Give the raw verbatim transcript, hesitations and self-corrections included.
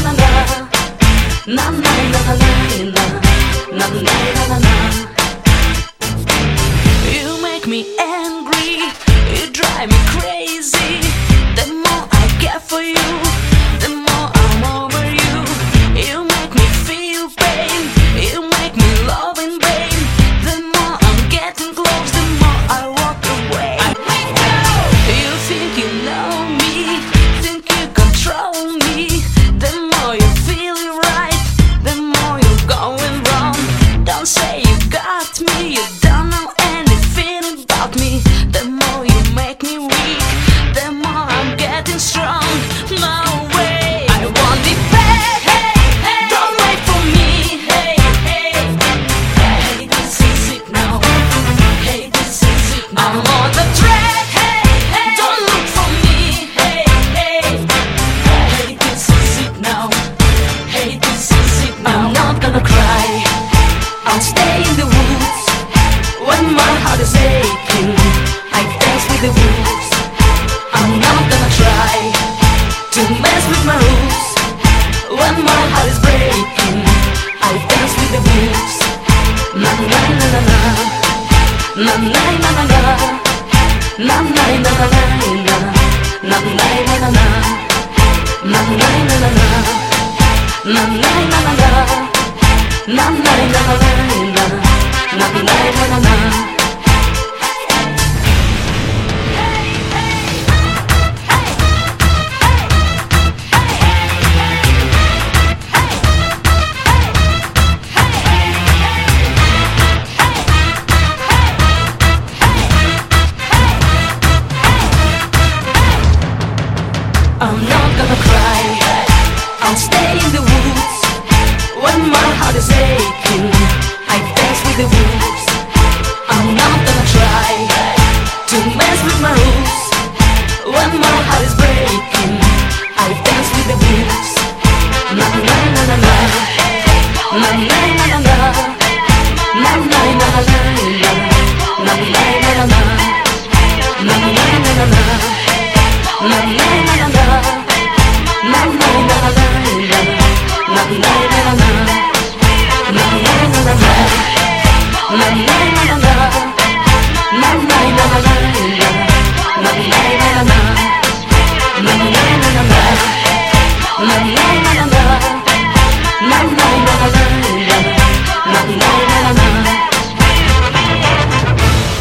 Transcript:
na na na na na na na na na. You make me angry, you drive me crazy. The more I care for you, the more I'm over you. You make me feel pain, you make me love in vain. The more I'm getting close, the more I walk away. You think you know me, think you control me. The more you feel it right, the more you're going wrong. Don't say you got me, you don't know anything about me. The more you make me weak, the more I'm getting strong. No way, I want it back. Hey, hey, don't wait for me. Hey, hey, hey, this is it now. Hey, this is it now. I'm on the track. Hey, hey, don't look for me. Hey, hey, hey, this is it now. Hey, this is it now. I'm not gonna cry, I'll stay in the woods. When my heart is aching, I dance with the wolves. I'm not gonna try to mess with my roots. When my heart is breaking, I dance with the wolves. Na na na na na, na na na na na, na na na na na, na na na na na, na na na na na, na na na na, na na na na na, na na na na na. I'm not gonna cry, I'll stay in the woods. When my heart is aching, I dance with the wolves. I'm not gonna try to mess with my roots. When my heart is breaking, I dance with the wolves. Na na na na na, na na.